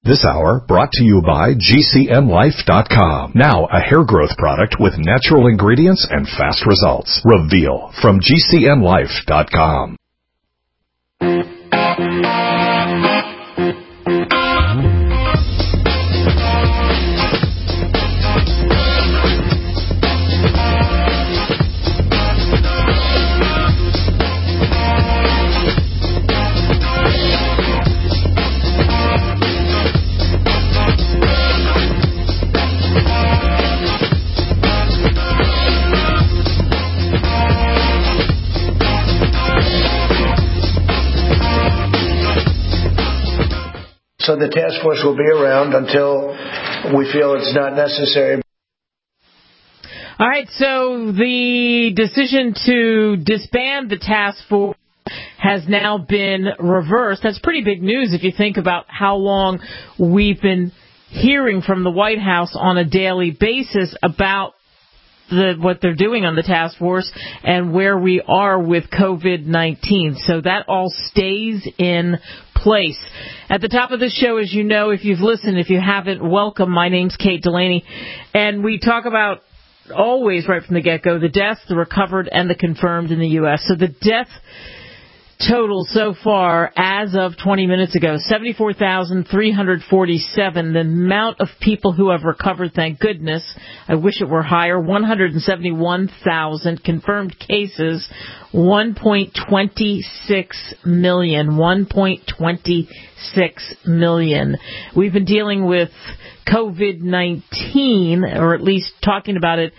This hour brought to you by GCNlife.com. Now a hair growth product with natural ingredients and fast results. Reveal from GCNlife.com. So the task force will be around until we feel it's not necessary. All right, so the decision to disband the task force has now been reversed. That's pretty big news if you think about how long we've been hearing from the White House on a daily basis about what they're doing on the task force and where we are with COVID-19. So that all stays in place. At the top of the show, as you know, if you've listened, if you haven't, welcome. My name's Kate Delaney, and we talk about always right from the get-go the deaths, the recovered, and the confirmed in the U.S. So the death total so far, as of 20 minutes ago, 74,347. The amount of people who have recovered, thank goodness, I wish it were higher, 171,000. Confirmed cases, 1.26 million. 1.26 million. We've been dealing with COVID-19, or at least talking about it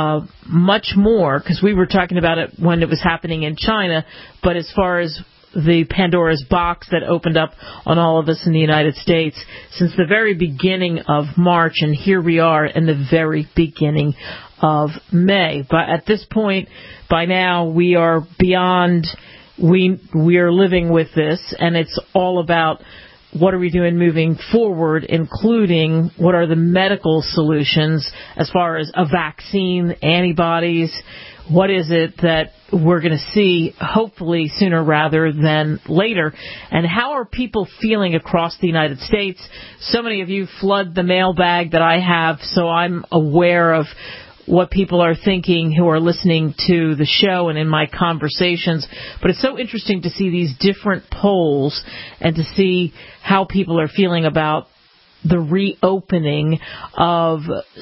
much more, because we were talking about it when it was happening in China, but as far as the Pandora's box that opened up on all of us in the United States since the very beginning of March, and here we are in the very beginning of May. But at this point, by now, we are beyond, we are living with this, and it's all about what are we doing moving forward, including what are the medical solutions as far as a vaccine, antibodies. What is it that we're going to see, hopefully sooner rather than later? And how are people feeling across the United States? So many of you flood the mailbag that I have, so I'm aware of what people are thinking who are listening to the show and in my conversations. But it's so interesting to see these different polls and to see how people are feeling about the reopening of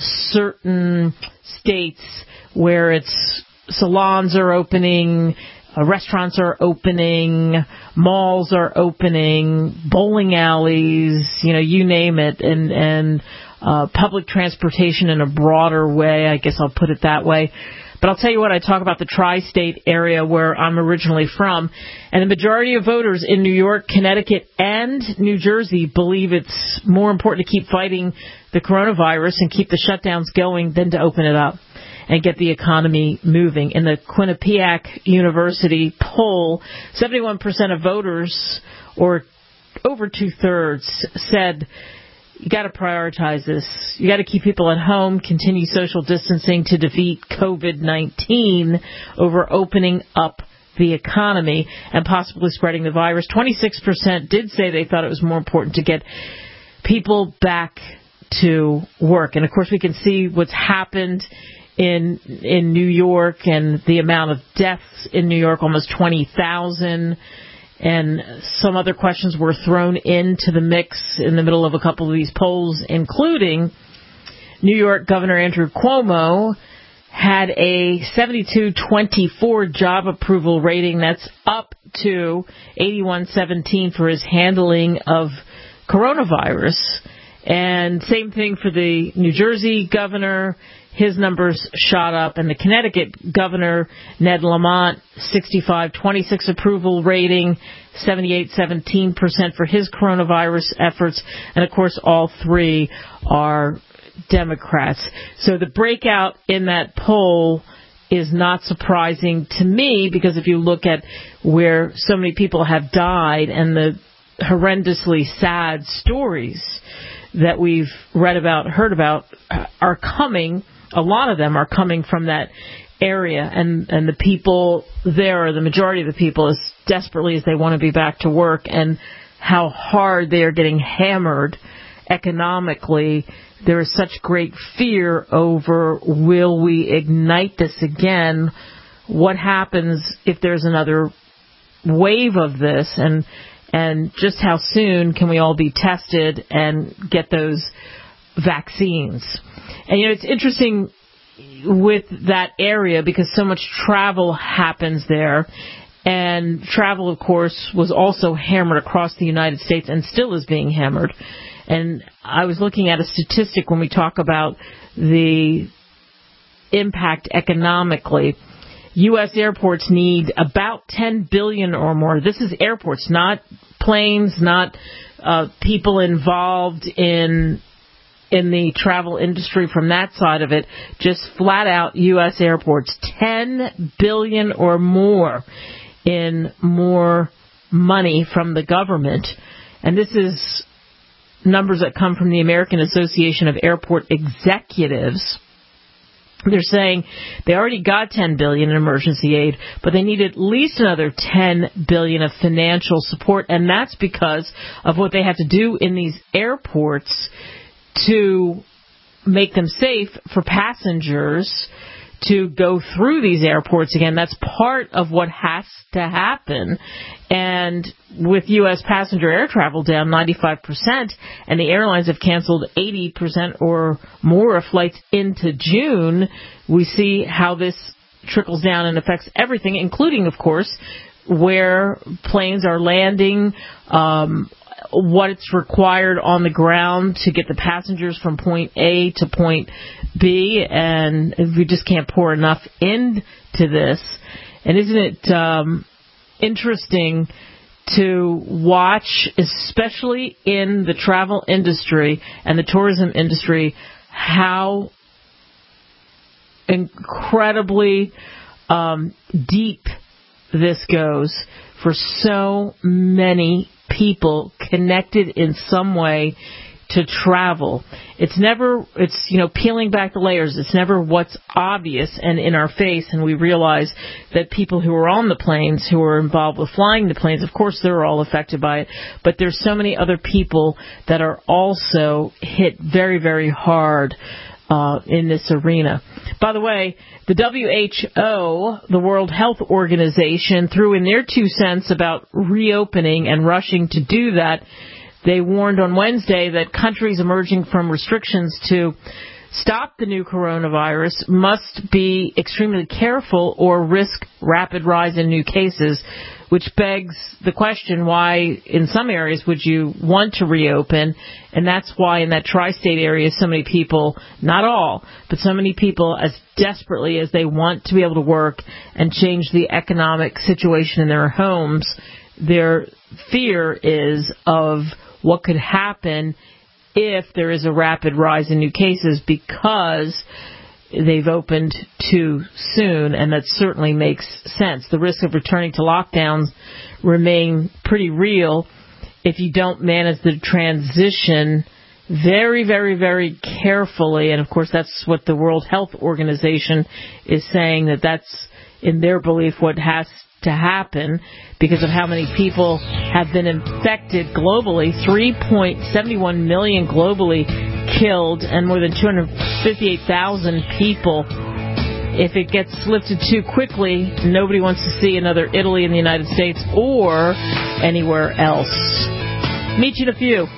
certain states where it's salons are opening, restaurants are opening, malls are opening, bowling alleys, you name it, and public transportation in a broader way, I guess I'll put it that way. But I'll tell you what, I talk about the tri-state area where I'm originally from, and the majority of voters in New York, Connecticut, and New Jersey believe it's more important to keep fighting the coronavirus and keep the shutdowns going than to open it up and get the economy moving. In the Quinnipiac University poll, 71% of voters, or over two-thirds, said you got to prioritize this. You got to keep people at home, continue social distancing to defeat COVID-19 over opening up the economy and possibly spreading the virus. 26% did say they thought it was more important to get people back to work. And, of course, we can see what's happened in New York and the amount of deaths in New York, almost 20,000. And some other questions were thrown into the mix in the middle of a couple of these polls, including New York Governor Andrew Cuomo had a 72-24 job approval rating. That's up to 81-17 for his handling of coronavirus. And same thing for the New Jersey governor. His numbers shot up. And the Connecticut governor, Ned Lamont, 65-26 approval rating, 78-17% for his coronavirus efforts. And, of course, all three are Democrats. So the breakout in that poll is not surprising to me, because if you look at where so many people have died and the horrendously sad stories that we've read about, heard about, are coming, a lot of them are coming from that area, and the people there, or the majority of the people, as desperately as they want to be back to work, and how hard they are getting hammered economically, there is such great fear over, will we ignite this again? What happens if there's another wave of this? And just how soon can we all be tested and get those vaccines? And, it's interesting with that area because so much travel happens there. And travel, of course, was also hammered across the United States and still is being hammered. And I was looking at a statistic when we talk about the impact economically. U.S. airports need about $10 billion or more. This is airports, not planes, not people involved in the travel industry from that side of it. Just flat out U.S. airports, $10 billion or more in more money from the government. And this is numbers that come from the American Association of Airport Executives. They're saying they already got $10 billion in emergency aid, but they need at least another $10 billion of financial support, and that's because of what they have to do in these airports to make them safe for passengers to go through these airports again. That's part of what has to happen. And with U.S. passenger air travel down 95%, and the airlines have canceled 80% or more of flights into June, we see how this trickles down and affects everything, including, of course, where planes are landing, what it's required on the ground to get the passengers from point A to point B, and we just can't pour enough into this. And isn't it interesting to watch, especially in the travel industry and the tourism industry, how incredibly deep this goes for so many people connected in some way to travel. It's peeling back the layers. It's never what's obvious and in our face, and we realize that people who are on the planes, who are involved with flying the planes, of course they're all affected by it, but there's so many other people that are also hit very, very hard in this arena. By the way, the WHO, the World Health Organization, threw in their 2 cents about reopening and rushing to do that. They warned on Wednesday that countries emerging from restrictions to stop the new coronavirus must be extremely careful or risk rapid rise in new cases, which begs the question, why in some areas would you want to reopen? And that's why in that tri-state area, so many people, not all, but so many people as desperately as they want to be able to work and change the economic situation in their homes, their fear is of what could happen if there is a rapid rise in new cases because they've opened too soon, and that certainly makes sense. The risk of returning to lockdowns remain pretty real if you don't manage the transition very, very, very carefully. And, of course, that's what the World Health Organization is saying, that's in their belief what has to happen because of how many people have been infected globally. 3.71 million globally killed and more than 258,000 people. If it gets lifted too quickly, nobody wants to see another Italy in the United States or anywhere else. Meet you in a few.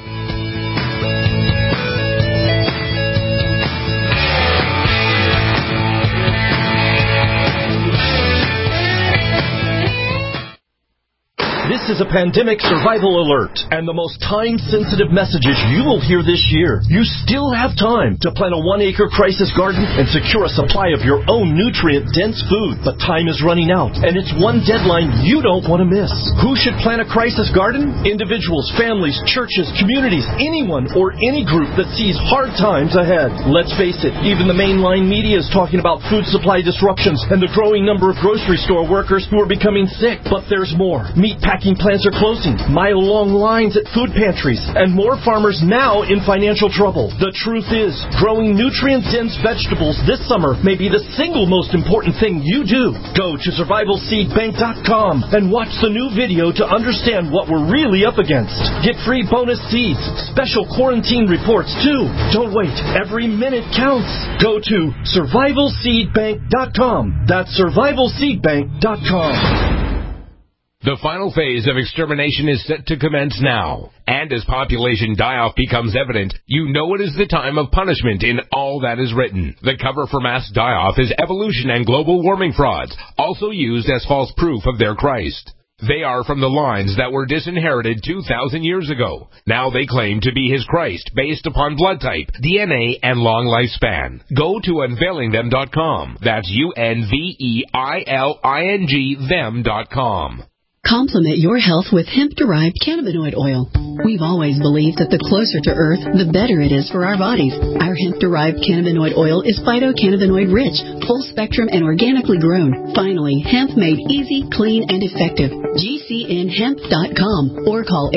This is a pandemic survival alert and the most time-sensitive messages you will hear this year. You still have time to plant a 1-acre crisis garden and secure a supply of your own nutrient-dense food. But time is running out, and it's one deadline you don't want to miss. Who should plant a crisis garden? Individuals, families, churches, communities, anyone or any group that sees hard times ahead. Let's face it, even the mainline media is talking about food supply disruptions and the growing number of grocery store workers who are becoming sick. But there's more. Meatpacking plants are closing, mile-long lines at food pantries, and more farmers now in financial trouble. The truth is, growing nutrient-dense vegetables this summer may be the single most important thing you do. Go to survivalseedbank.com and watch the new video to understand what we're really up against. Get free bonus seeds, special quarantine reports too. Don't wait. Every minute counts. Go to survivalseedbank.com. That's survivalseedbank.com. The final phase of extermination is set to commence now. And as population die-off becomes evident, you know it is the time of punishment in all that is written. The cover for mass die-off is evolution and global warming frauds, also used as false proof of their Christ. They are from the lines that were disinherited 2,000 years ago. Now they claim to be his Christ based upon blood type, DNA, and long lifespan. Go to unveilingthem.com. That's UNVEILING them.com. Complement your health with hemp-derived cannabinoid oil. We've always believed that the closer to Earth, the better it is for our bodies. Our hemp-derived cannabinoid oil is phytocannabinoid-rich, full-spectrum, and organically grown. Finally, hemp made easy, clean, and effective. GCNhemp.com or call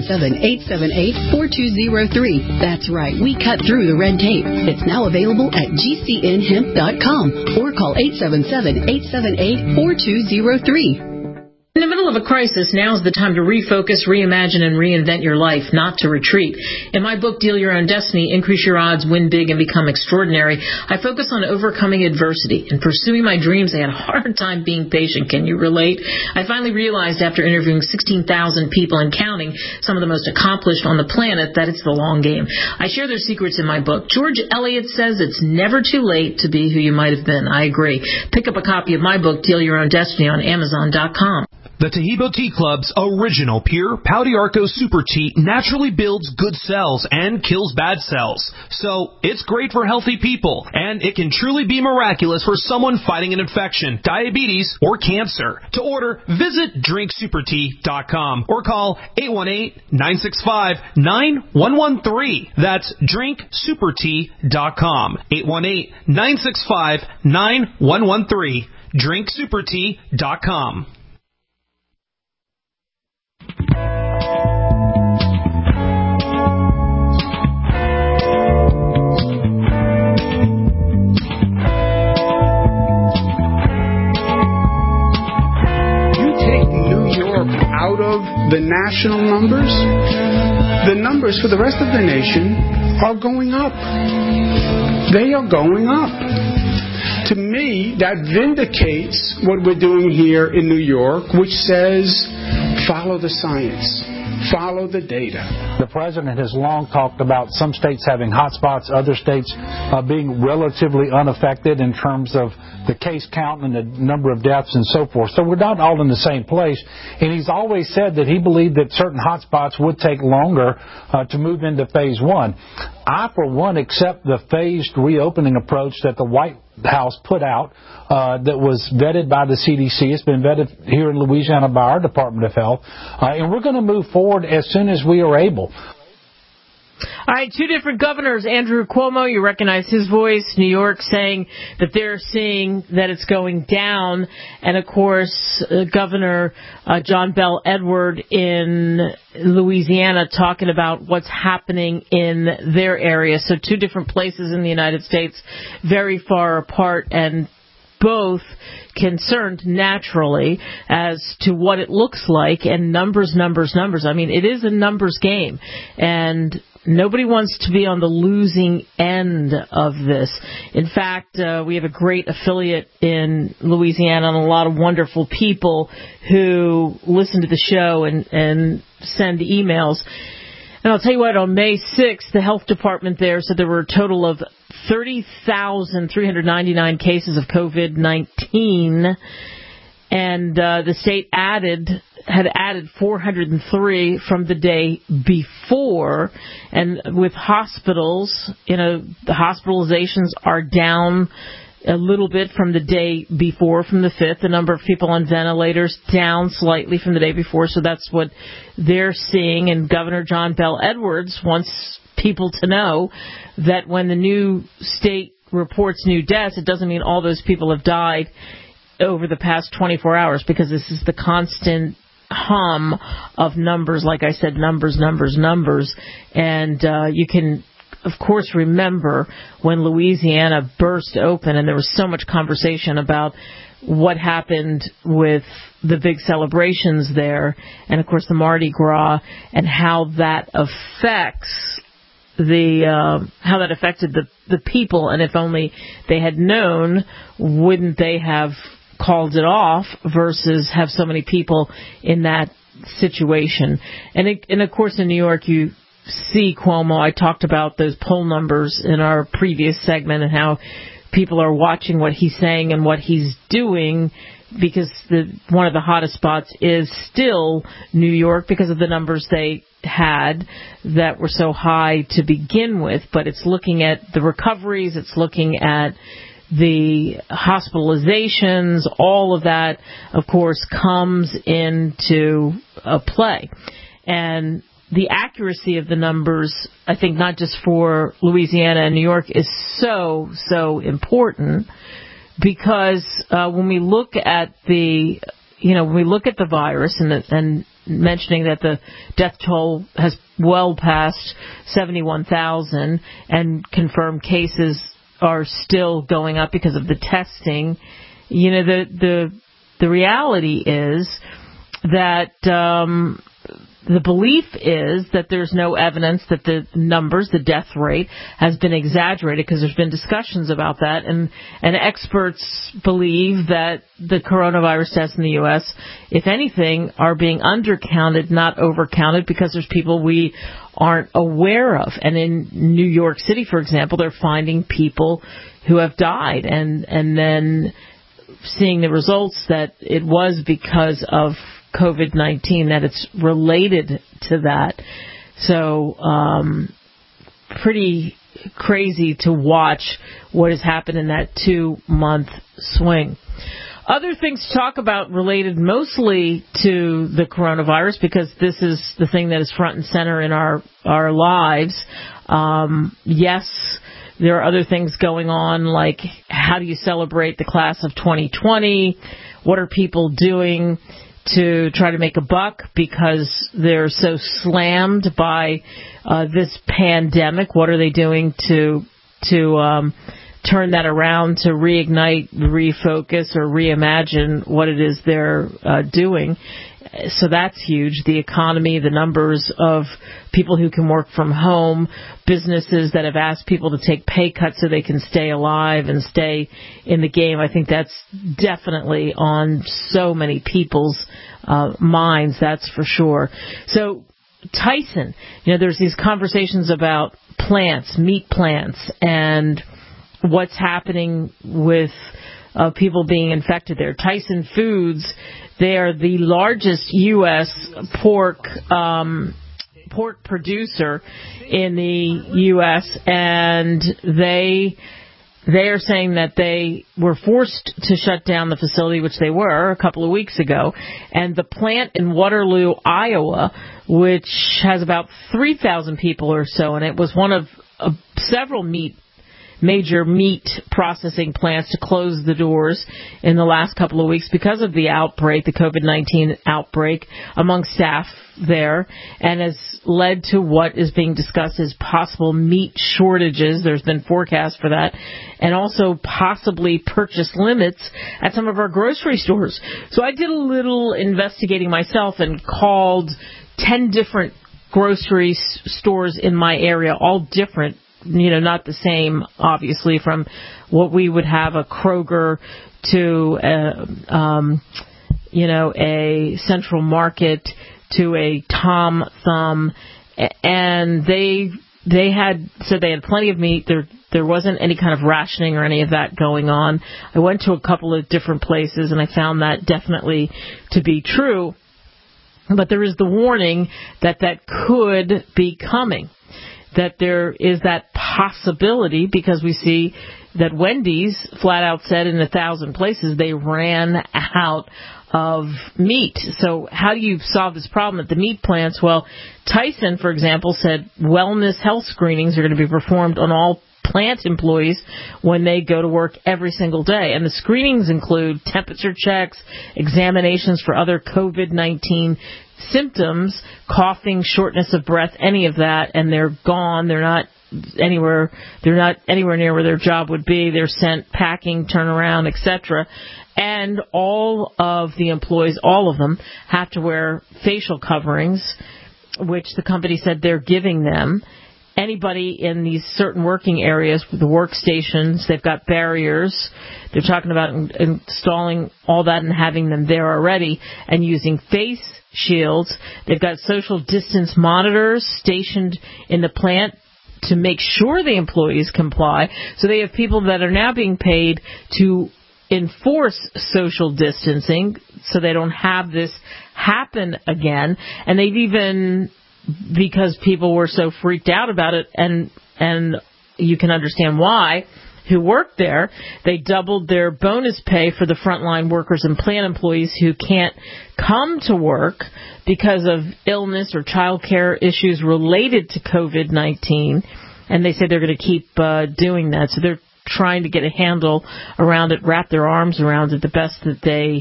877-878-4203. That's right, we cut through the red tape. It's now available at GCNhemp.com or call 877-878-4203. In the middle of a crisis, now's the time to refocus, reimagine, and reinvent your life, not to retreat. In my book, Deal Your Own Destiny, Increase Your Odds, Win Big, and Become Extraordinary, I focus on overcoming adversity and pursuing my dreams. I had a hard time being patient. Can you relate? I finally realized after interviewing 16,000 people and counting, some of the most accomplished on the planet, that it's the long game. I share their secrets in my book. George Eliot says it's never too late to be who you might have been. I agree. Pick up a copy of my book, Deal Your Own Destiny, on Amazon.com. The Tahibo Tea Club's original pure Pau d'Arco Super Tea naturally builds good cells and kills bad cells. So it's great for healthy people, and it can truly be miraculous for someone fighting an infection, diabetes, or cancer. To order, visit drinksupertea.com or call 818-965-9113. That's drinksupertea.com. 818-965-9113. drinksupertea.com. Out of the national numbers, the numbers for the rest of the nation are going up. They are going up. To me, that vindicates what we're doing here in New York, which says, follow the science. Follow the data. The president has long talked about some states having hot spots, other states being relatively unaffected in terms of the case count and the number of deaths and so forth. So we're not all in the same place. And he's always said that he believed that certain hot spots would take longer to move into phase one. I, for one, accept the phased reopening approach that the White House put out that was vetted by the CDC. It's been vetted here in Louisiana by our Department of Health. And we're going to move forward as soon as we are able. All right, two different governors. Andrew Cuomo, you recognize his voice. New York saying that they're seeing that it's going down. And, of course, Governor John Bel Edward in Louisiana talking about what's happening in their area. So two different places in the United States, very far apart, and both concerned naturally as to what it looks like, and numbers. I mean, it is a numbers game, and nobody wants to be on the losing end of this. In fact, we have a great affiliate in Louisiana and a lot of wonderful people who listen to the show and send emails. And I'll tell you what, on May 6th, the health department there said there were a total of 30,399 cases of COVID-19, and the state had added 403 from the day before. And with hospitals, the hospitalizations are down a little bit from the day before, from the 5th. The number of people on ventilators down slightly from the day before, so that's what they're seeing. And Governor John Bel Edwards wants people to know that when the new state reports new deaths, it doesn't mean all those people have died over the past 24 hours, because this is the constant hum of numbers. Like I said, numbers. And you can, of course, remember when Louisiana burst open and there was so much conversation about what happened with the big celebrations there, and of course the Mardi Gras, and how that affected the people. And if only they had known, wouldn't they have called it off versus have so many people in that situation? And of course in New York you see Cuomo. I talked about those poll numbers in our previous segment and how people are watching what he's saying and what he's doing, because one of the hottest spots is still New York because of the numbers they had that were so high to begin with. But it's looking at the recoveries, it's looking at the hospitalizations, all of that, of course, comes into play. And the accuracy of the numbers, I think, not just for Louisiana and New York, is so, so important, because when we look at the virus and mentioning that the death toll has well past 71,000 and confirmed cases are still going up because of the testing, the reality is that the belief is that there's no evidence that the numbers, the death rate, has been exaggerated, because there's been discussions about that. And experts believe that the coronavirus tests in the U.S., if anything, are being undercounted, not overcounted, because there's people we aren't aware of. And in New York City, for example, they're finding people who have died and then seeing the results that it was because of COVID-19, that it's related to that. So pretty crazy to watch what has happened in that 2-month swing. Other things to talk about related mostly to the coronavirus, because this is the thing that is front and center in our lives. Yes, there are other things going on, like how do you celebrate the class of 2020? What are people doing to try to make a buck because they're so slammed by this pandemic? What are they doing to turn that around, to reignite, refocus, or reimagine what it is they're doing? So that's huge. The economy, the numbers of people who can work from home, businesses that have asked people to take pay cuts so they can stay alive and stay in the game. I think that's definitely on so many people's minds, that's for sure. So Tyson, there's these conversations about plants, meat plants, and what's happening with people being infected there. Tyson Foods, they are the largest U.S. pork producer in the U.S., and they are saying that they were forced to shut down the facility, which they were a couple of weeks ago, and the plant in Waterloo, Iowa, which has about 3,000 people or so, and it was one of several major meat processing plants to close the doors in the last couple of weeks because of the outbreak, the COVID-19 outbreak among staff there, and has led to what is being discussed as possible meat shortages. There's been forecasts for that, and also possibly purchase limits at some of our grocery stores. So I did a little investigating myself and called 10 different grocery stores in my area, all different, not the same, obviously, from what we would have a Kroger to a Central Market to a Tom Thumb, and they had said they had plenty of meat. There wasn't any kind of rationing or any of that going on. I went to a couple of different places, and I found that definitely to be true. But there is the warning that could be coming, that there is that possibility, because we see that Wendy's flat out said in 1,000 places they ran out of meat. So how do you solve this problem at the meat plants? Well, Tyson, for example, said wellness health screenings are going to be performed on all plant employees when they go to work every single day. And the screenings include temperature checks, examinations for other COVID-19 symptoms, coughing, shortness of breath, any of that, and they're gone. They're not anywhere near where their job would be. They're sent packing, turnaround, etc. And all of the employees, all of them, have to wear facial coverings, which the company said they're giving them. Anybody in these certain working areas with the workstations, they've got barriers. They're talking about installing all that and having them there already and using face shields. They've got social distance monitors stationed in the plant to make sure the employees comply. So they have people that are now being paid to enforce social distancing so they don't have this happen again. And they've even, because people were so freaked out about it, and you can understand why, who worked there, they doubled their bonus pay for the frontline workers and plant employees who can't come to work because of illness or child care issues related to COVID-19. And they say they're going to keep doing that. So they're trying to get a handle around it, wrap their arms around it the best that they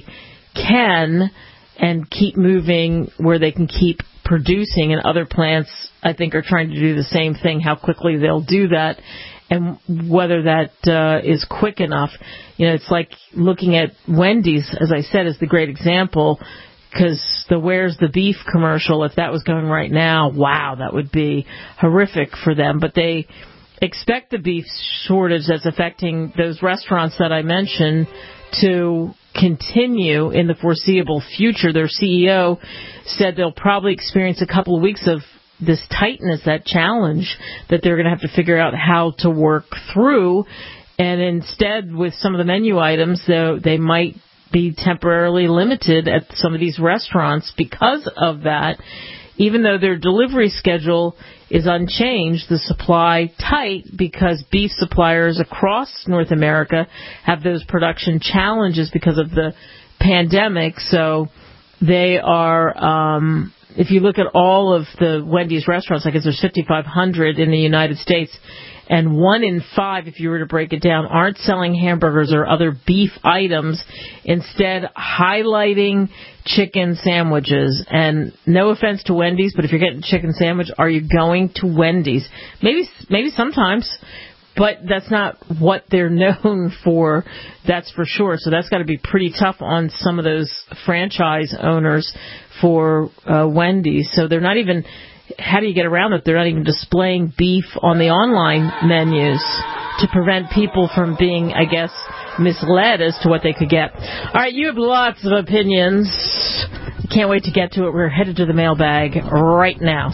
can, and keep moving where they can keep producing. And other plants, I think, are trying to do the same thing, how quickly they'll do that and whether that is quick enough. You know, it's like looking at Wendy's, as I said, is the great example, because the Where's the Beef commercial, if that was going right now, wow, that would be horrific for them. But they expect the beef shortage that's affecting those restaurants that I mentioned to continue in the foreseeable future. Their CEO said they'll probably experience a couple of weeks of this tightness, that challenge that they're going to have to figure out how to work through. And instead, with some of the menu items, though, they might be temporarily limited at some of these restaurants because of that. Even though their delivery schedule is unchanged, the supply tight because beef suppliers across North America have those production challenges because of the pandemic. So they are, if you look at all of the Wendy's restaurants, I guess there's 5,500 in the United States, and 1 in 5, if you were to break it down, aren't selling hamburgers or other beef items, instead highlighting chicken sandwiches. And no offense to Wendy's, but if you're getting a chicken sandwich, are you going to Wendy's? Maybe sometimes, but that's not what they're known for, that's for sure. So that's got to be pretty tough on some of those franchise owners for Wendy's. So they're not even, how do you get around it? They're not even displaying beef on the online menus to prevent people from being, I guess, misled as to what they could get. All right, you have lots of opinions. Can't wait to get to it. We're headed to the mailbag right now.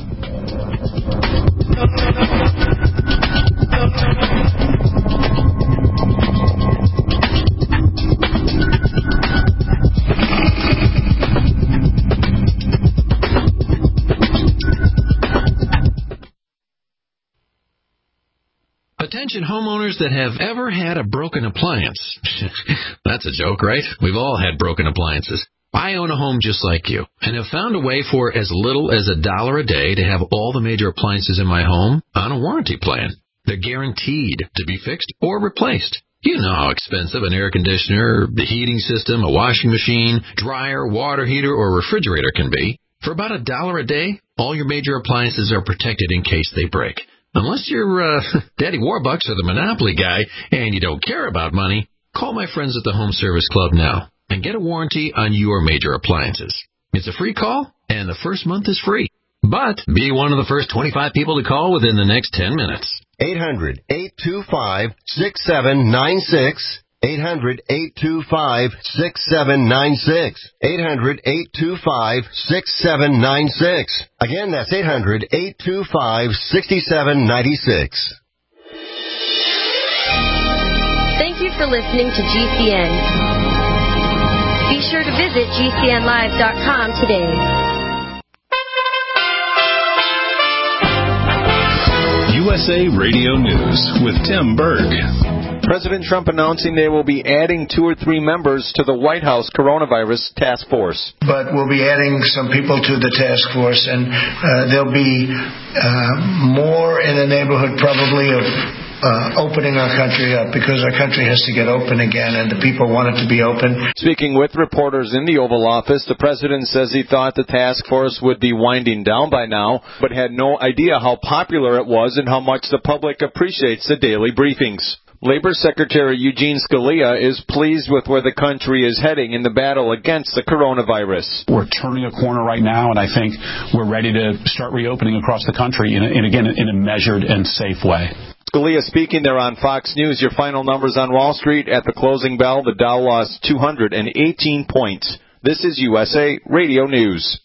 Attention homeowners that have ever had a broken appliance. That's a joke, right? We've all had broken appliances. I own a home just like you and have found a way for as little as $1 a day to have all the major appliances in my home on a warranty plan. They're guaranteed to be fixed or replaced. You know how expensive an air conditioner, the heating system, a washing machine, dryer, water heater, or refrigerator can be. For about $1 a day, all your major appliances are protected in case they break. Unless you're Daddy Warbucks or the Monopoly guy and you don't care about money, call my friends at the Home Service Club now and get a warranty on your major appliances. It's a free call, and the first month is free. But be one of the first 25 people to call within the next 10 minutes. 800-825-6796. 800-825-6796. 800-825-6796. Again, that's 800-825-6796. Thank you for listening to GCN. Be sure to visit GCNlive.com today. USA Radio News with Tim Berg. President Trump announcing they will be adding 2 or 3 members to the White House coronavirus task force. But we'll be adding some people to the task force, and there'll be more in the neighborhood probably of opening our country up, because our country has to get open again, and the people want it to be open. Speaking with reporters in the Oval Office, the president says he thought the task force would be winding down by now, but had no idea how popular it was and how much the public appreciates the daily briefings. Labor Secretary Eugene Scalia is pleased with where the country is heading in the battle against the coronavirus. We're turning a corner right now, and I think we're ready to start reopening across the country, in a measured and safe way. Scalia speaking there on Fox News. Your final numbers on Wall Street at the closing bell. The Dow lost 218 points. This is USA Radio News.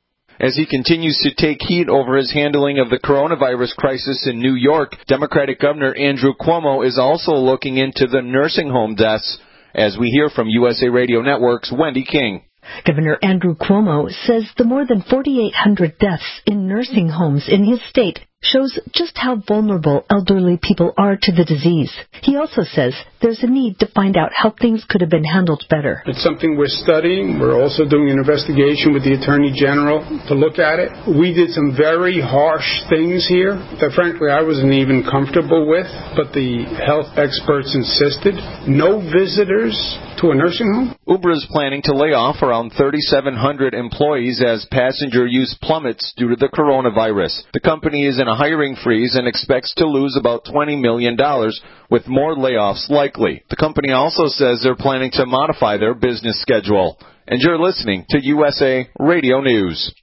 As he continues to take heat over his handling of the coronavirus crisis in New York, Democratic Governor Andrew Cuomo is also looking into the nursing home deaths, as we hear from USA Radio Network's Wendy King. Governor Andrew Cuomo says the more than 4,800 deaths in nursing homes in his state shows just how vulnerable elderly people are to the disease. He also says there's a need to find out how things could have been handled better. It's something we're studying. We're also doing an investigation with the Attorney General to look at it. We did some very harsh things here that, frankly, I wasn't even comfortable with, but the health experts insisted. No visitors to a nursing home. Uber is planning to lay off around 3,700 employees as passenger use plummets due to the coronavirus. The company is in a hiring freeze and expects to lose about $20 million, with more layoffs likely. The company also says they're planning to modify their business schedule. And you're listening to USA Radio News.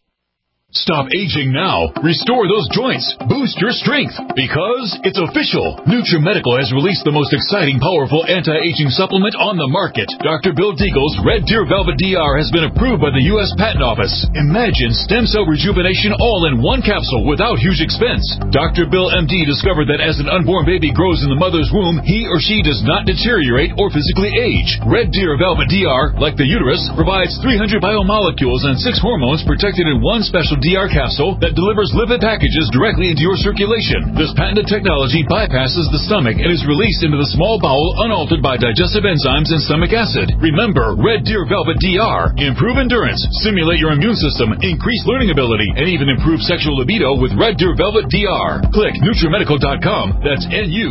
Stop aging now. Restore those joints. Boost your strength. Because it's official. NutriMedical has released the most exciting, powerful anti-aging supplement on the market. Dr. Bill Deagle's Red Deer Velvet DR has been approved by the U.S. Patent Office. Imagine stem cell rejuvenation all in one capsule without huge expense. Dr. Bill MD discovered that as an unborn baby grows in the mother's womb, he or she does not deteriorate or physically age. Red Deer Velvet DR, like the uterus, provides 300 biomolecules and 6 hormones protected in one special DR capsule that delivers lipid packages directly into your circulation. This patented technology bypasses the stomach and is released into the small bowel unaltered by digestive enzymes and stomach acid. Remember, Red Deer Velvet DR. Improve endurance, stimulate your immune system, increase learning ability, and even improve sexual libido with Red Deer Velvet DR. Click NutriMedical.com, that's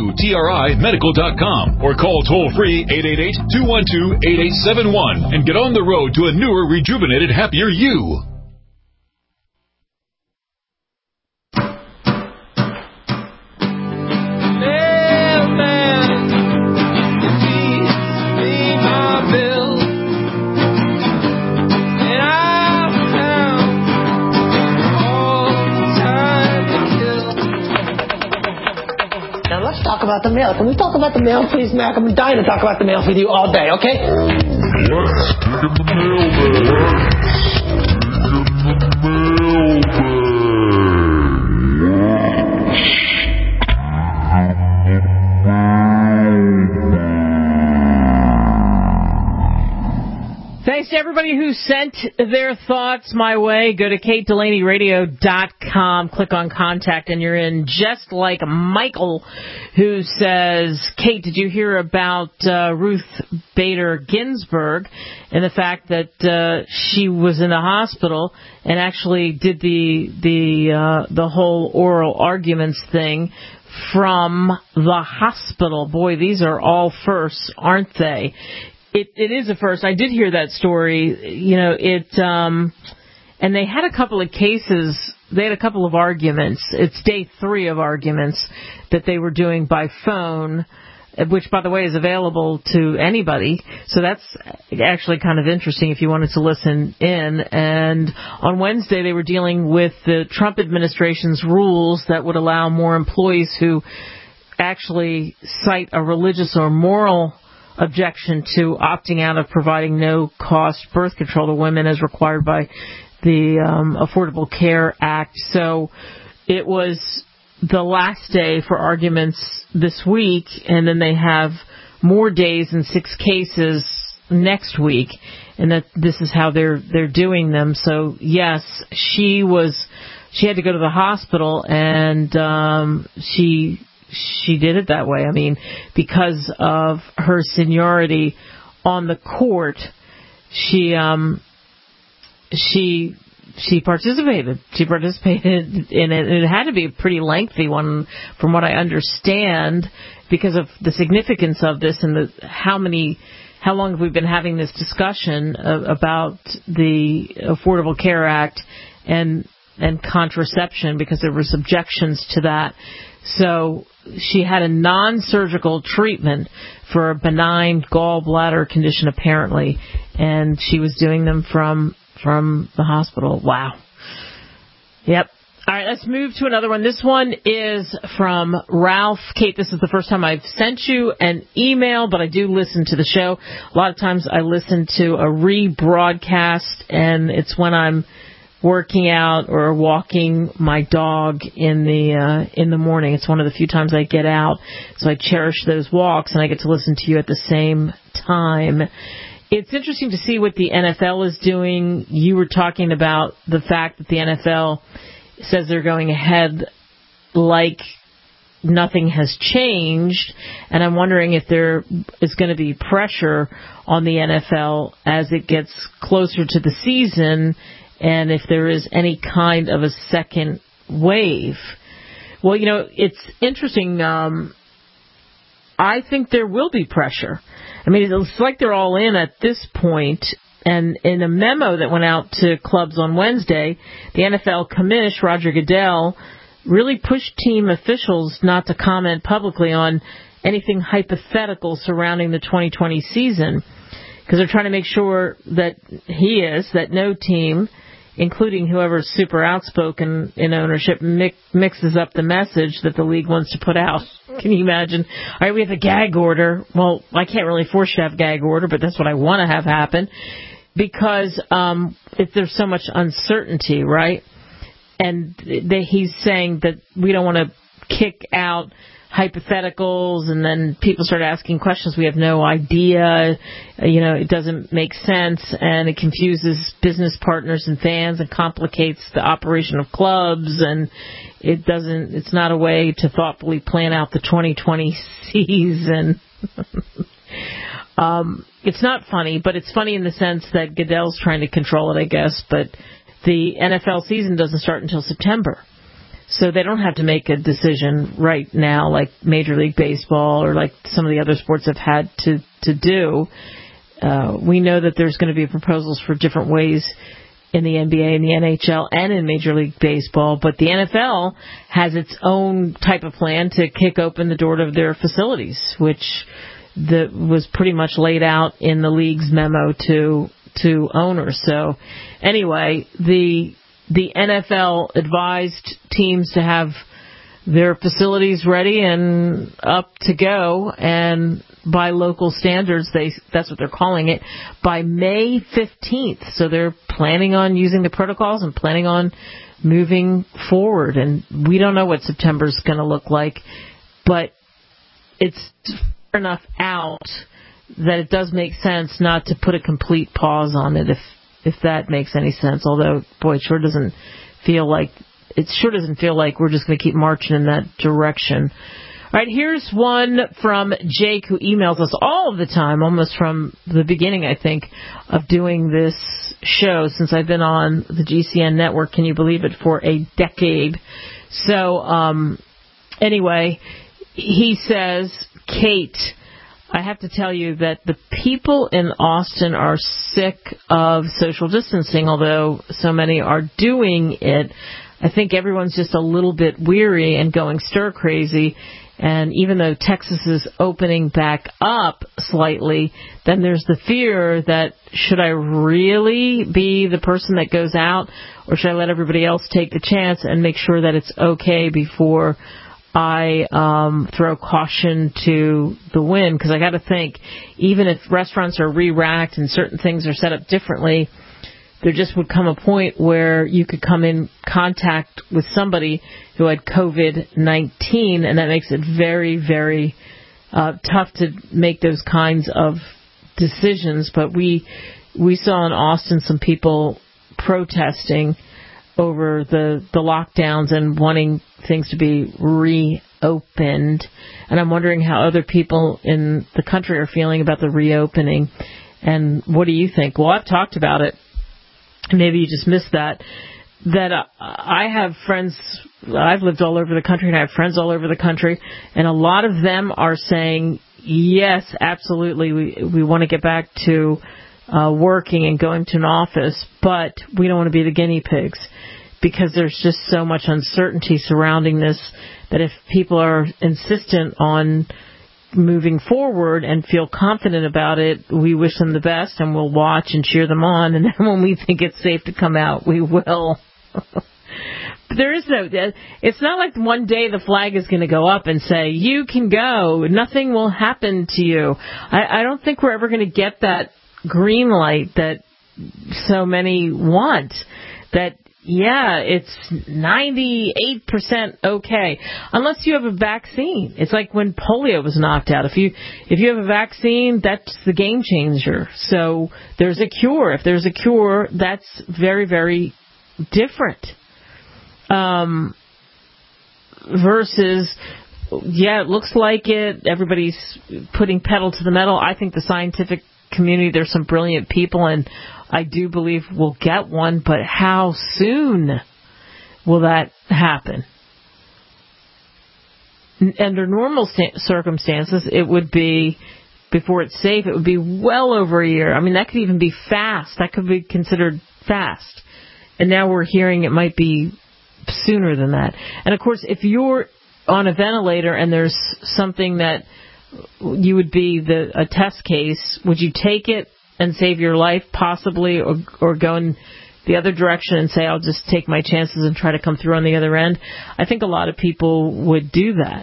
NUTRI Medical.com, or call toll-free 888-212-8871 and get on the road to a newer, rejuvenated, happier you. Talk about the mail. Can we talk about the mail, please, Mac? I'm dying to talk about the mail with you all day, okay? Let's dig in the mailbag. Thanks to everybody who sent their thoughts my way. Go to KateDelaneyRadio.com, click on Contact, and you're in. Just like Michael, who says, Kate, did you hear about Ruth Bader Ginsburg and the fact that she was in the hospital and actually did the whole oral arguments thing from the hospital? Boy, these are all firsts, aren't they? It is a first. I did hear that story. You know, and they had a couple of cases. They had a couple of arguments. It's day 3 of arguments that they were doing by phone, which, by the way, is available to anybody. So that's actually kind of interesting if you wanted to listen in. And on Wednesday, they were dealing with the Trump administration's rules that would allow more employees who actually cite a religious or moral objection to opting out of providing no-cost birth control to women as required by the Affordable Care Act. So it was the last day for arguments this week, and then they have more days and 6 cases next week, and that this is how they're doing them. So yes, she had to go to the hospital, and she did it that way. I mean, because of her seniority on the court, she she participated. She participated in it. It had to be a pretty lengthy one, from what I understand, because of the significance of this and how long have we been having this discussion about the Affordable Care Act and contraception, because there was objections to that. So she had a non-surgical treatment for a benign gallbladder condition, apparently, and she was doing them from the hospital. Wow. Yep. All right, let's move to another one. This one is from Ralph. Kate, this is the first time I've sent you an email, but I do listen to the show. A lot of times I listen to a rebroadcast, and it's when I'm working out or walking my dog in the morning. It's one of the few times I get out, so I cherish those walks, and I get to listen to you at the same time. It's interesting to see what the NFL is doing. You were talking about the fact that the NFL says they're going ahead like nothing has changed, and I'm wondering if there is going to be pressure on the NFL as it gets closer to the season, and if there is any kind of a second wave. Well, it's interesting. I think there will be pressure. I mean, it's like they're all in at this point. And in a memo that went out to clubs on Wednesday, the NFL commish, Roger Goodell, really pushed team officials not to comment publicly on anything hypothetical surrounding the 2020 season, because they're trying to make sure that no team, including whoever's super outspoken in ownership, mixes up the message that the league wants to put out. Can you imagine? All right, we have a gag order. Well, I can't really force you to have a gag order, but that's what I want to have happen, because if there's so much uncertainty, right? And he's saying that we don't want to kick out hypotheticals, and then people start asking questions. We have no idea. It doesn't make sense, and it confuses business partners and fans and complicates the operation of clubs, and it's not a way to thoughtfully plan out the 2020 season. It's not funny, but it's funny in the sense that Goodell's trying to control it, I guess, but the NFL season doesn't start until September. So they don't have to make a decision right now like Major League Baseball or like some of the other sports have had to do. We know that there's going to be proposals for different ways in the NBA and the NHL and in Major League Baseball, but the NFL has its own type of plan to kick open the door to their facilities, which was pretty much laid out in the league's memo to owners. So anyway, the NFL advised teams to have their facilities ready and up to go, and by local standards, that's what they're calling it, by May 15th. So they're planning on using the protocols and planning on moving forward. And we don't know what September's going to look like, but it's far enough out that it does make sense not to put a complete pause on it, if that makes any sense. Although, boy, it sure doesn't feel like we're just going to keep marching in that direction. All right, here's one from Jake, who emails us all the time, almost from the beginning, I think, of doing this show, since I've been on the GCN network, can you believe it, for a decade. So, anyway, he says, Kate, I have to tell you that the people in Austin are sick of social distancing, although so many are doing it. I think everyone's just a little bit weary and going stir crazy. And even though Texas is opening back up slightly, then there's the fear that, should I really be the person that goes out, or should I let everybody else take the chance and make sure that it's okay before I throw caution to the wind? Because I got to think, even if restaurants are re-racked and certain things are set up differently, there just would come a point where you could come in contact with somebody who had COVID-19, and that makes it very, very tough to make those kinds of decisions. But we saw in Austin some people protesting over the lockdowns and wanting things to be reopened. And I'm wondering how other people in the country are feeling about the reopening. And what do you think? Well, I've talked about it maybe you just missed that I have friends, I've lived all over the country, and I have friends all over the country, and a lot of them are saying, yes, absolutely, we want to get back to working and going to an office, but we don't want to be the guinea pigs, because there's just so much uncertainty surrounding this that if people are insistent on moving forward and feel confident about it, we wish them the best and we'll watch and cheer them on, and then when we think it's safe to come out, we will. But there is it's not like one day the flag is going to go up and say, you can go, nothing will happen to you. I don't think we're ever going to get that green light that so many want, that it's 98% okay, unless you have a vaccine. It's like when polio was knocked out. If you have a vaccine, that's the game changer. So there's a cure. If there's a cure, that's very, very different. Versus, it looks like it. Everybody's putting pedal to the metal. I think the scientific community, there's some brilliant people, and I do believe we'll get one, but how soon will that happen? Under normal circumstances, it would be, before it's safe, it would be well over a year. I mean, that could even be fast. That could be considered fast. And now we're hearing it might be sooner than that. And, of course, if you're on a ventilator and there's something that you would be a test case, would you take it and save your life, possibly, or go in the other direction and say, I'll just take my chances and try to come through on the other end? I think a lot of people would do that.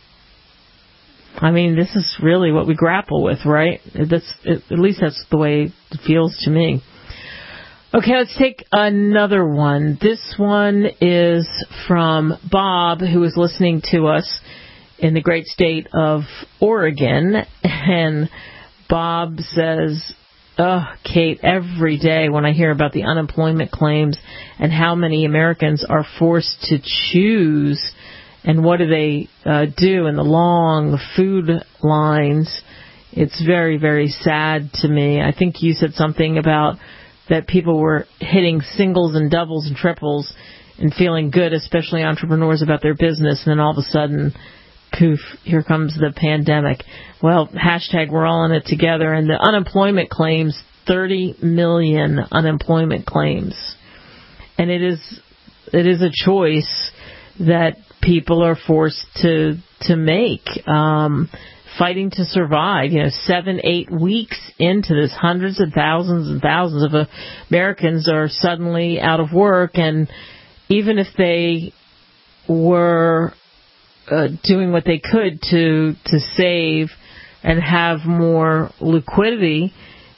I mean, this is really what we grapple with, right? At least that's the way it feels to me. Okay, let's take another one. This one is from Bob, who is listening to us in the great state of Oregon. And Bob says, Kate, every day when I hear about the unemployment claims and how many Americans are forced to choose and what do they do in the long food lines, it's very, very sad to me. I think you said something about that people were hitting singles and doubles and triples and feeling good, especially entrepreneurs, about their business, and then all of a sudden, poof, here comes the pandemic. Well, hashtag we're all in it together. And the unemployment claims, 30 million unemployment claims. And it is a choice that people are forced to make, fighting to survive. 7-8 weeks into this, hundreds of thousands and thousands of Americans are suddenly out of work, and even if they were doing what they could to save and have more liquidity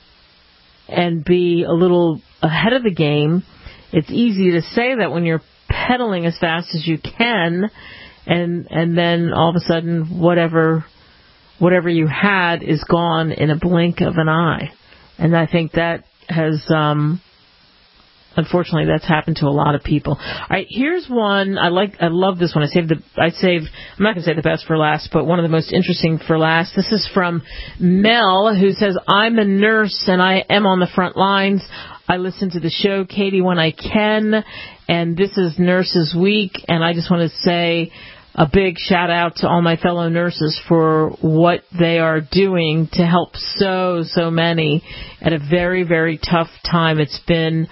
and be a little ahead of the game, it's easy to say that when you're pedaling as fast as you can, and then all of a sudden whatever you had is gone in a blink of an eye. And I think that has unfortunately, that's happened to a lot of people. All right, here's one. I love this one. I'm not going to say the best for last, but one of the most interesting for last. This is from Mel, who says, I'm a nurse and I am on the front lines. I listen to the show, Katie, when I can, and this is Nurses Week, and I just want to say a big shout out to all my fellow nurses for what they are doing to help so many at a very, very tough time. It's been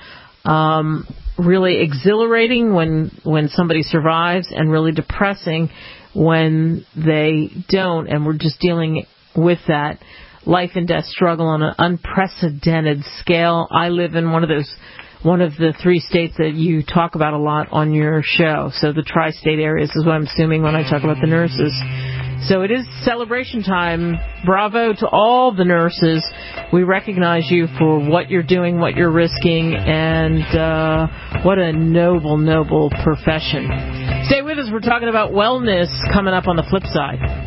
really exhilarating when somebody survives, and really depressing when they don't, and we're just dealing with that life and death struggle on an unprecedented scale. I live in one of the 3 states that you talk about a lot on your show, so the tri-state areas is what I'm assuming when I talk about the nurses. So it is celebration time. Bravo to all the nurses. We recognize you for what you're doing, what you're risking, and what a noble, noble profession. Stay with us. We're talking about wellness coming up on the flip side.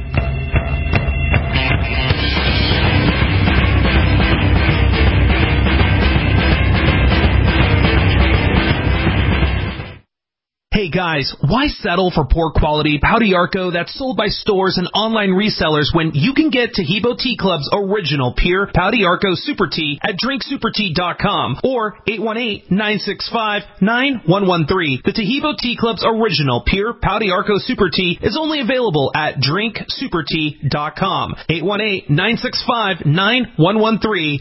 Hey guys, why settle for poor quality Pau d'Arco that's sold by stores and online resellers when you can get Taheebo Tea Club's original pure Pau d'Arco Super Tea at drinksupertea.com or 818-965-9113. The Taheebo Tea Club's original pure Pau d'Arco Super Tea is only available at drinksupertea.com. 818-965-9113.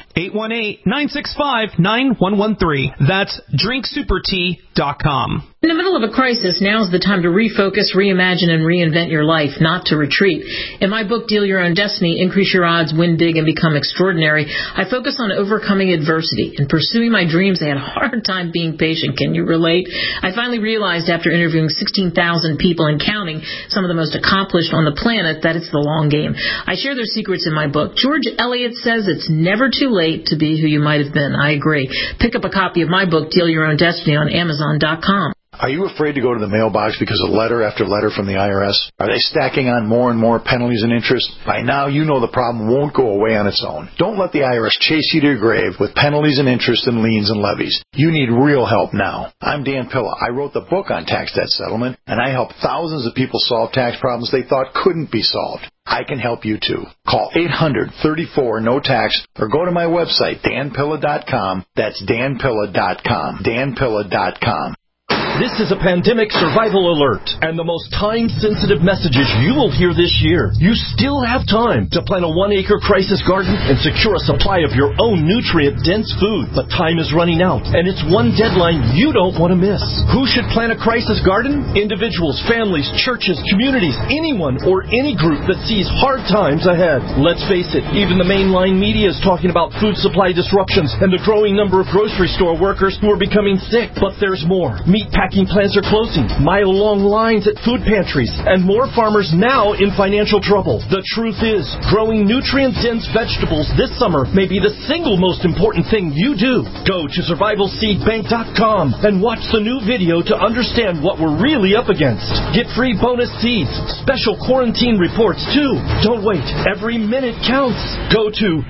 818-965-9113. That's drinksupertea.com. In the middle of a crisis, now's the time to refocus, reimagine, and reinvent your life, not to retreat. In my book, Deal Your Own Destiny, Increase Your Odds, Win Big, and Become Extraordinary, I focus on overcoming adversity. In pursuing my dreams, I had a hard time being patient. Can you relate? I finally realized after interviewing 16,000 people and counting, some of the most accomplished on the planet, that it's the long game. I share their secrets in my book. George Eliot says it's never too late to be who you might have been. I agree. Pick up a copy of my book, Deal Your Own Destiny, on Amazon.com. Are you afraid to go to the mailbox because of letter after letter from the IRS? Are they stacking on more and more penalties and interest? By now, you know the problem won't go away on its own. Don't let the IRS chase you to your grave with penalties and interest and liens and levies. You need real help now. I'm Dan Pilla. I wrote the book on tax debt settlement, and I help thousands of people solve tax problems they thought couldn't be solved. I can help you too. Call 800-34-NO-TAX or go to my website, danpilla.com. That's danpilla.com. danpilla.com. This is a pandemic survival alert and the most time-sensitive messages you will hear this year. You still have time to plant a 1-acre crisis garden and secure a supply of your own nutrient-dense food. But time is running out, and it's one deadline you don't want to miss. Who should plant a crisis garden? Individuals, families, churches, communities, anyone or any group that sees hard times ahead. Let's face it, even the mainline media is talking about food supply disruptions and the growing number of grocery store workers who are becoming sick. But there's more. Meatpacking plants are closing, mile-long lines at food pantries, and more farmers now in financial trouble. The truth is, growing nutrient-dense vegetables this summer may be the single most important thing you do. Go to survivalseedbank.com and watch the new video to understand what we're really up against. Get free bonus seeds, special quarantine reports too. Don't wait. Every minute counts. Go to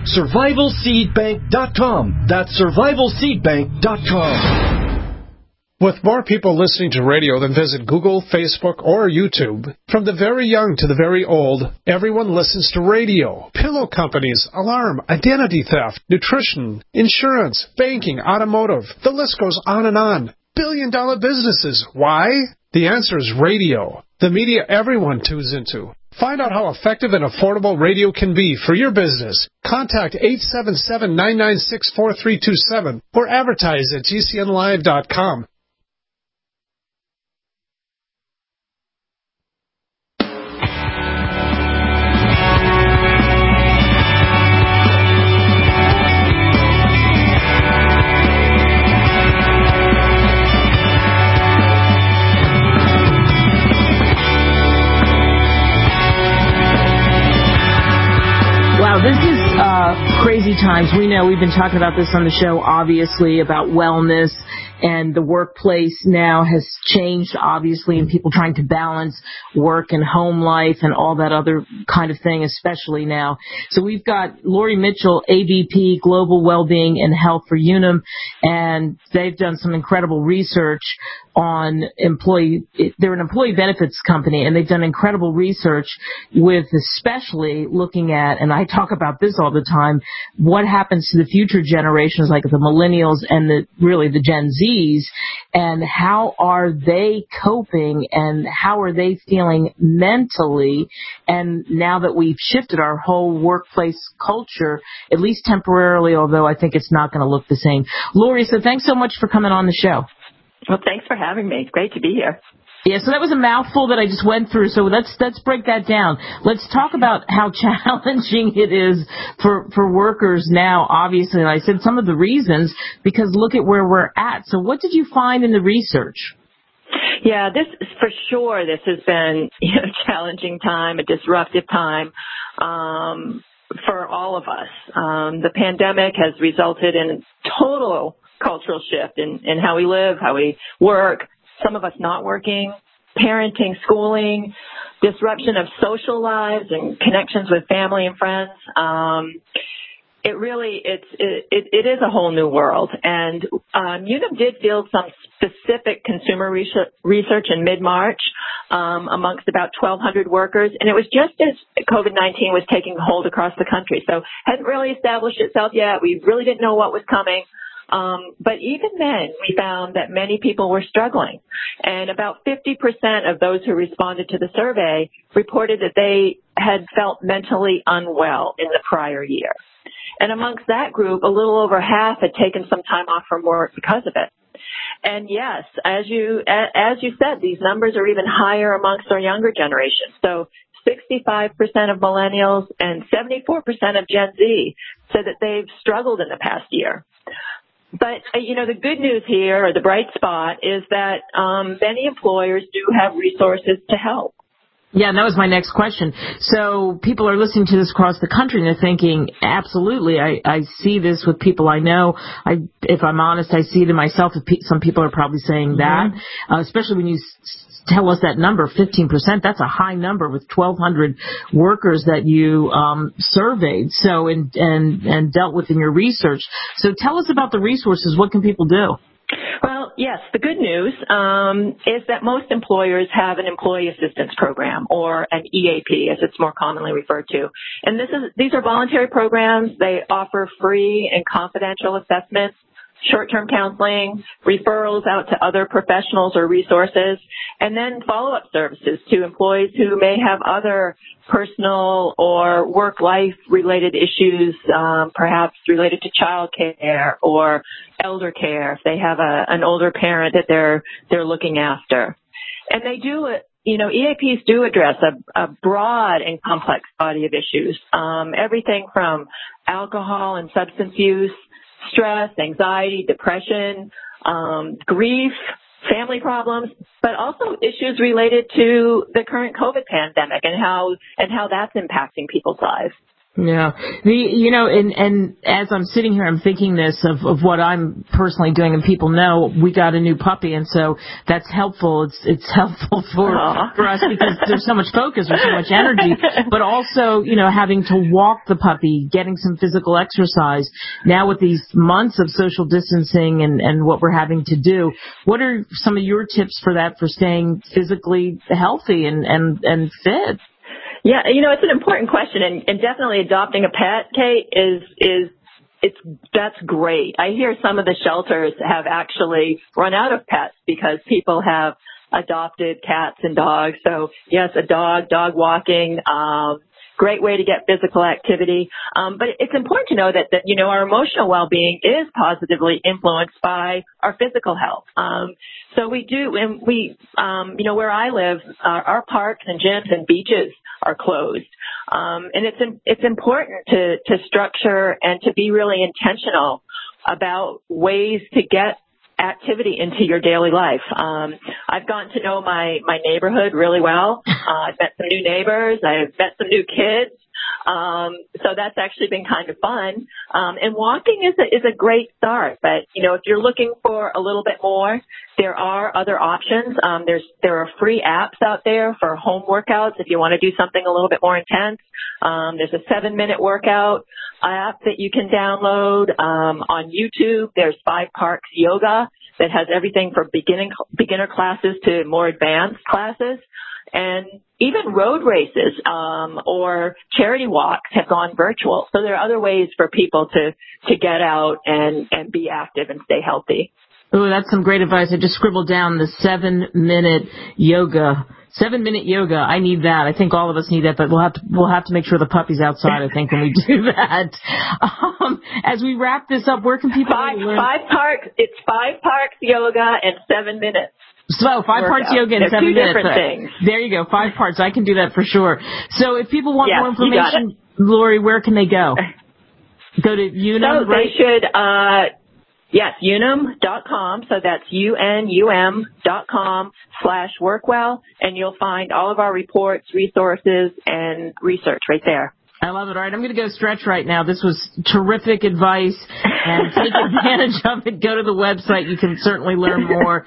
survivalseedbank.com. That's survivalseedbank.com. With more people listening to radio than visit Google, Facebook, or YouTube, from the very young to the very old, everyone listens to radio. Pillow companies, alarm, identity theft, nutrition, insurance, banking, automotive. The list goes on and on. Billion-dollar businesses. Why? The answer is radio. The media everyone tunes into. Find out how effective and affordable radio can be for your business. Contact 877-996-4327 or advertise at gcnlive.com. Wow, this is crazy times. We know we've been talking about this on the show, obviously, about wellness, and the workplace now has changed, obviously, and people trying to balance work and home life and all that other kind of thing, especially now. So we've got Lori Mitchell, AVP, Global Wellbeing and Health for Unum, and they've done some incredible research on they're an employee benefits company, and they've done incredible research with especially looking at, and I talk about this all the time, what happens to the future generations like the millennials and the Gen Zs, and how are they coping and how are they feeling mentally, and now that we've shifted our whole workplace culture, at least temporarily, although I think it's not going to look the same. Lori, so thanks so much for coming on the show. Well, thanks for having me. It's great to be here. Yeah, so that was a mouthful that I just went through, so let's break that down. Let's talk about how challenging it is for workers now, obviously. And I said some of the reasons, because look at where we're at. So what did you find in the research? Yeah, this has been a challenging time, a disruptive time for all of us. The pandemic has resulted in total cultural shift in how we live, how we work, some of us not working, parenting, schooling, disruption of social lives and connections with family and friends. it really it is a whole new world. And Unum did field some specific consumer research in mid-March amongst about 1,200 workers, and it was just as COVID-19 was taking hold across the country. So hadn't really established itself yet. We really didn't know what was coming. But even then, we found that many people were struggling, and about 50% of those who responded to the survey reported that they had felt mentally unwell in the prior year. And amongst that group, a little over half had taken some time off from work because of it. And yes, as you said, these numbers are even higher amongst our younger generation. So 65% of millennials and 74% of Gen Z said that they've struggled in the past year. But, the good news here, or the bright spot, is that many employers do have resources to help. Yeah, and that was my next question. So people are listening to this across the country and they're thinking, absolutely, I see this with people I know. If I'm honest, I see it in myself. Some people are probably saying that, especially when you tell us that number, 15%. That's a high number with 1,200 workers that you surveyed and dealt with in your research. So tell us about the resources. What can people do? Well, yes, the good news is that most employers have an employee assistance program, or an EAP, as it's more commonly referred to. And these are voluntary programs. They offer free and confidential assessments, short-term counseling, referrals out to other professionals or resources, and then follow-up services to employees who may have other personal or work-life related issues, perhaps related to child care or elder care, if they have an older parent that they're looking after. And they do, EAPs do address a broad and complex body of issues, everything from alcohol and substance use, stress, anxiety, depression, grief, family problems, but also issues related to the current COVID pandemic and how that's impacting people's lives. Yeah. And as I'm sitting here, I'm thinking this of what I'm personally doing, and people know we got a new puppy, and so that's helpful. It's helpful for us because there's so much focus, there's so much energy, but also, having to walk the puppy, getting some physical exercise. Now with these months of social distancing and what we're having to do, what are some of your tips for that, for staying physically healthy and fit? Yeah, it's an important question, and definitely adopting a pet, Kate, that's great. I hear some of the shelters have actually run out of pets because people have adopted cats and dogs. So yes, dog walking, great way to get physical activity. But it's important to know that our emotional well-being is positively influenced by our physical health. So we do, and where I live, our parks and gyms and beaches are closed. And it's important to structure and to be really intentional about ways to get activity into your daily life. I've gotten to know my neighborhood really well. I've met some new neighbors. I've met some new kids. So that's actually been kind of fun. And walking is a great start. But, if you're looking for a little bit more, there are other options. There are free apps out there for home workouts if you want to do something a little bit more intense. There's a 7-minute workout app that you can download. On YouTube, there's 5 Parks Yoga that has everything from beginner classes to more advanced classes. And even road races or charity walks have gone virtual. So there are other ways for people to get out and be active and stay healthy. Oh, that's some great advice. I just scribbled down the 7-minute yoga. 7-minute yoga. I need that. I think all of us need that, but we'll have to make sure the puppy's outside, I think, when we do that. As we wrap this up, where can people learn? 5 parks. It's 5 Parks Yoga and 7 minutes. So 5 parts yoga in 7 minutes. They're 2 different things. There you go. 5 parts. I can do that for sure. So if people want more information, Lori, where can they go? Go to Unum, right? They should, Unum.com. So that's UNUM.com/workwell. And you'll find all of our reports, resources, and research right there. I love it. All right, I'm going to go stretch right now. This was terrific advice, and take advantage of it. Go to the website. You can certainly learn more.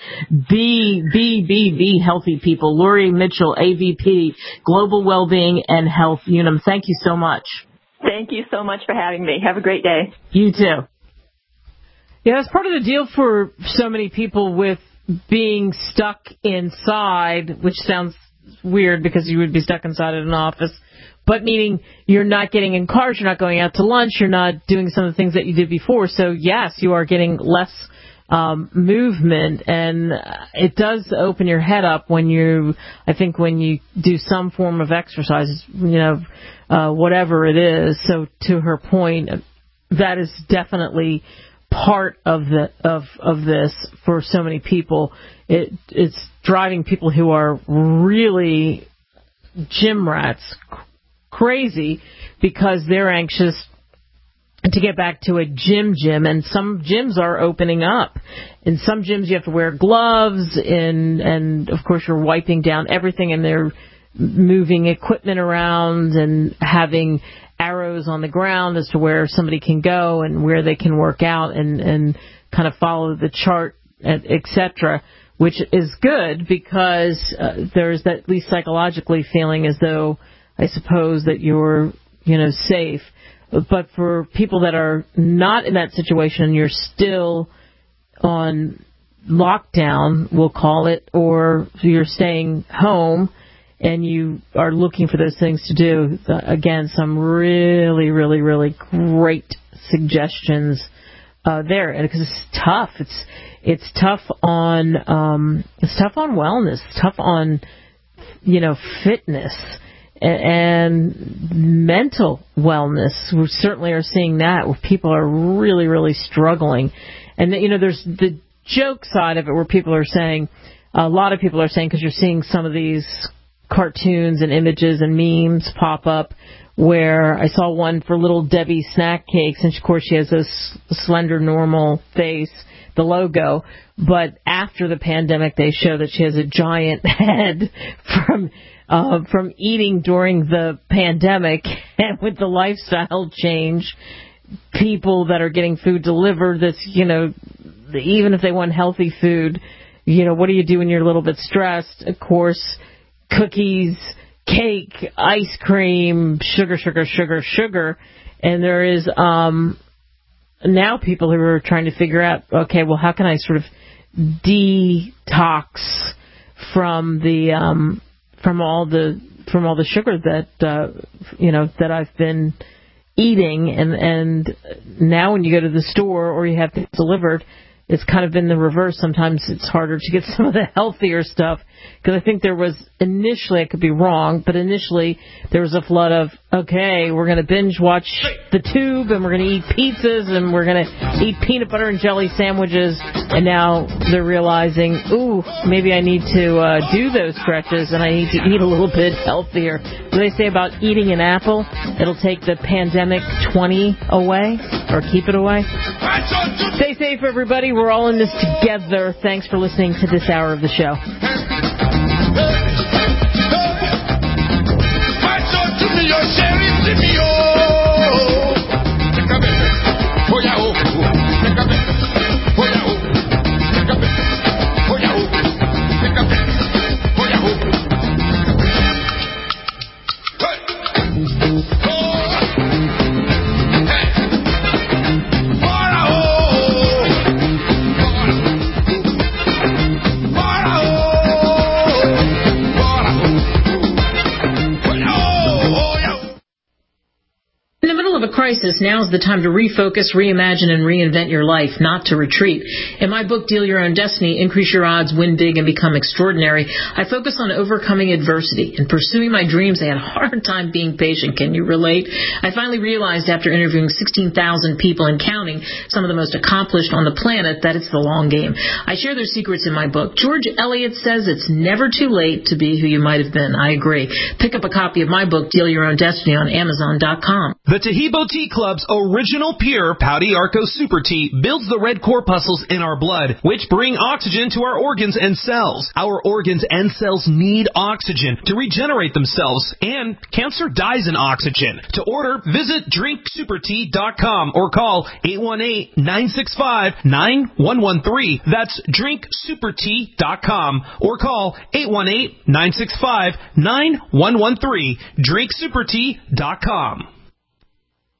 Be healthy people. Lori Mitchell, AVP, Global Wellbeing and Health, Unum. Thank you so much. Thank you so much for having me. Have a great day. You too. Yeah, that's part of the deal for so many people with being stuck inside, which sounds weird because you would be stuck inside in an office, but meaning you're not getting in cars, you're not going out to lunch, you're not doing some of the things that you did before. So, yes, you are getting less movement, and it does open your head up when you do some form of exercise, whatever it is. So to her point, that is definitely part of this for so many people. It's driving people who are really gym rats crazy because they're anxious to get back to a gym, and some gyms are opening up. In some gyms you have to wear gloves, and of course you're wiping down everything, and they're moving equipment around and having arrows on the ground as to where somebody can go and where they can work out and kind of follow the chart, etc., which is good because there's that, at least psychologically, feeling as though, I suppose, that you're, safe. But for people that are not in that situation, you're still on lockdown, we'll call it, or you're staying home, and you are looking for those things to do. Again, some really, really, really great suggestions there, and because it's tough. It's tough on wellness. It's tough on fitness and mental wellness. We certainly are seeing that where people are really, really struggling. And there's the joke side of it where people are saying, a lot of people are saying, because you're seeing some of these cartoons and images and memes pop up, where I saw one for Little Debbie snack cakes, and of course she has this slender, normal face, the logo, but after the pandemic they show that she has a giant head from eating during the pandemic, and with the lifestyle change, people that are getting food delivered, that's, even if they want healthy food, what do you do when you're a little bit stressed? Of course, cookies, cake, ice cream, sugar, and there is now people who are trying to figure out, okay, well, how can I sort of detox from all the sugar that that I've been eating, and now when you go to the store or you have things delivered, it's kind of been the reverse. Sometimes it's harder to get some of the healthier stuff, because I think there was initially, I could be wrong, but initially there was a flood of, okay, we're going to binge watch The Tube, and we're going to eat pizzas, and we're going to eat peanut butter and jelly sandwiches, and now they're realizing, ooh, maybe I need to do those stretches, and I need to eat a little bit healthier. What do they say about eating an apple? It'll take the pandemic 20 away, or keep it away. Stay safe, everybody. We're all in this together. Thanks for listening to this hour of the show. Crisis, now's the time to refocus, reimagine, and reinvent your life, not to retreat. In my book, Deal Your Own Destiny, Increase Your Odds, Win Big, and Become Extraordinary, I focus on overcoming adversity and pursuing my dreams. I had a hard time being patient. Can you relate? I finally realized after interviewing 16,000 people and counting, some of the most accomplished on the planet, that it's the long game. I share their secrets in my book. George Eliot says it's never too late to be who you might have been. I agree. Pick up a copy of my book, Deal Your Own Destiny, on Amazon.com. The Tahibo Tea Club's original pure Pouty Arco Super Tea builds the red corpuscles in our blood, which bring oxygen to our organs and cells. Our organs and cells need oxygen to regenerate themselves, and cancer dies in oxygen. To order, visit drinksupertea.com or call 818-965-9113. That's drinksupertea.com or call 818-965-9113. drinksupertea.com.